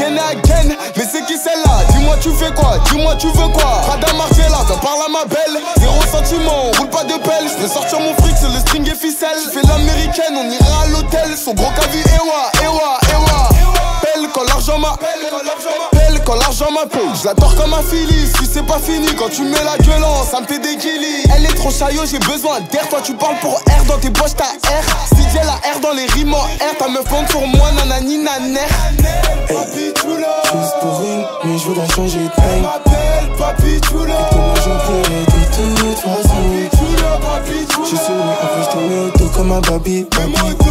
again et again. Mais c'est qui celle-là? Dis-moi tu fais quoi? Dis-moi tu veux quoi? Prada Margiela, t'en parles à ma belle. Zéro sentiment, on roule pas de pelle. Je peux sortir mon fric, c'est le string et ficelle. Je fais l'américaine, on ira à l'hôtel. Son gros cavi, ewa. Pelle quand l'argent m'appelle. Je la tords comme un Philly, si c'est pas fini. Quand tu mets la violence, ça me fait des guilis. Elle est trop chaillot, j'ai besoin d'air. Toi tu parles pour R dans tes poches, t'as R. Si j'ai la R dans les rimes en R. Ta meuf compte sur moi, nanani naner. Papi Chula, juste pour une, mais je voudrais changer de taille. M'appelle Papi Chula. Et comment j'en plairais de toute façon. Papi Chula. Je suis soumis, après je te mets au dos comme un baby. Papi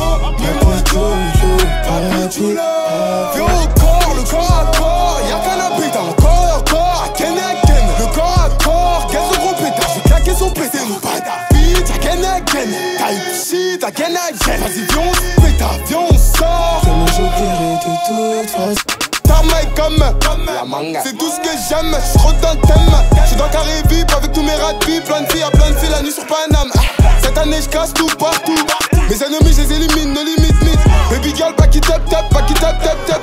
Chula. Fais au corps, le corps à corps. Y'a qu'un habit encore. Again. Le corps à corps. Qu'est-ce que gros pétard? J'ai claqué son pété. Mon bada bitch, again. Type shit, again. Vas-y, viens, on se péta, viens, on sort. Comment j'oublierai de toute façon. Ta maille comme la manga. C'est tout ce que j'aime, j'suis trop dans le thème. J'suis dans carré VIP avec tous mes rats de vie. Plein de filles la nuit sur Paname. Cette année j'casse tout partout. Mes ennemis j'les élimine, no limite. Baby girl, pas qui tap.